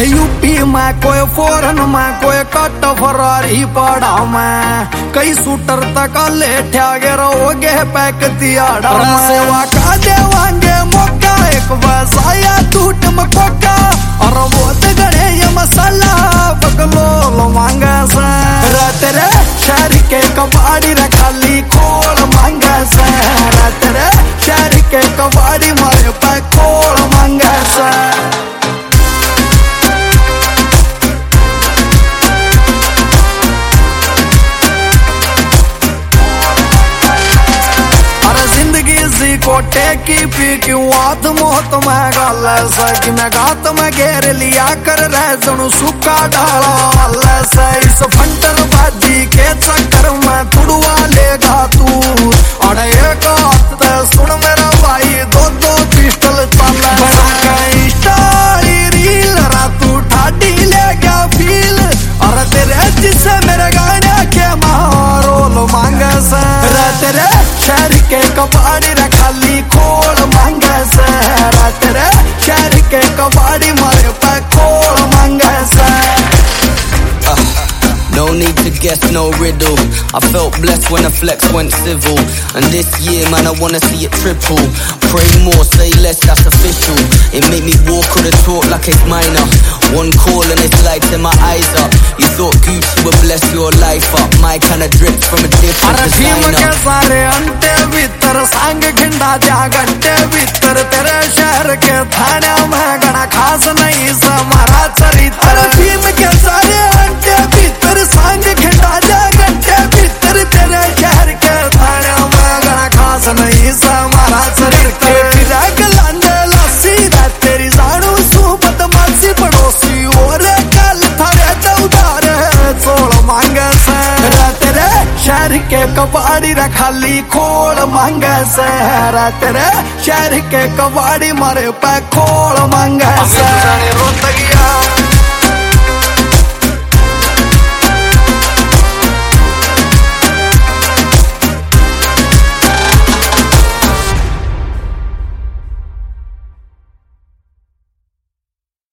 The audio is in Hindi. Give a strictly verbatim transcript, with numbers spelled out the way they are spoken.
यूपी में कोई फॉरन में कोई कट फरारी पड़ा में कई शूटर तक लेठा गे रहोगे पैक तियाड़ा सेवा का देवांगे मौका एक बसाया टूट मकोका और बहुत गणे ये मसाला बगलो मांगा सा तेरे शहर के कबाड़ी रखाली खोल मांगा सा तेरे शहर के कबाड़ी मारे पे खोल मांगा सा कोटे की पी क्यों आत मोहत में गल कि मैं गात में घेर लिया कर रह जनु सूखा डाला से इस फंटर बाजी के चक्कर में तुड़वा लेगा तू अरे एक हाथ सुन मेरा भाई दो दो पिस्टल चला रील तू ठाडी ले गया फील और तेरे जिससे मेरे गाने के मारोल मांगे से तेरे शहर के कबाड़ी रखाली खोल मांगे से तेरे शहर के कबाड़ी मारे पे खोल मांगे से No need to guess, no riddle. I felt blessed when the flex went civil. And this year, man, I wanna see it triple. Pray more, say less, that's official. It made me walk or the talk like it's minor. One call and it's lighting my eyes up. You thought Gucci would bless your life up. My kind of drip from a different designer. के सारे अंटे भीतर सांग खिंडा जा घंटे भीतर तेरे शहर के थाने में गणा खास नहीं समारा चरित्र भीम के सारे अंटे भीतर सांग खिंडा जा घंटे भीतर तेरे शहर के थाने में गणा खास नहीं समारा चरित्र लांडे लस्सी तेरी साड़ू सू बदमाशी पड़ोसी और कल थारे चौधार चोल मांगे से तेरे शहर के कबाड़ी रखाली खोल मांगे से तेरे शहर के कबाड़ी मारे पे खोल मांगे से रोत गया।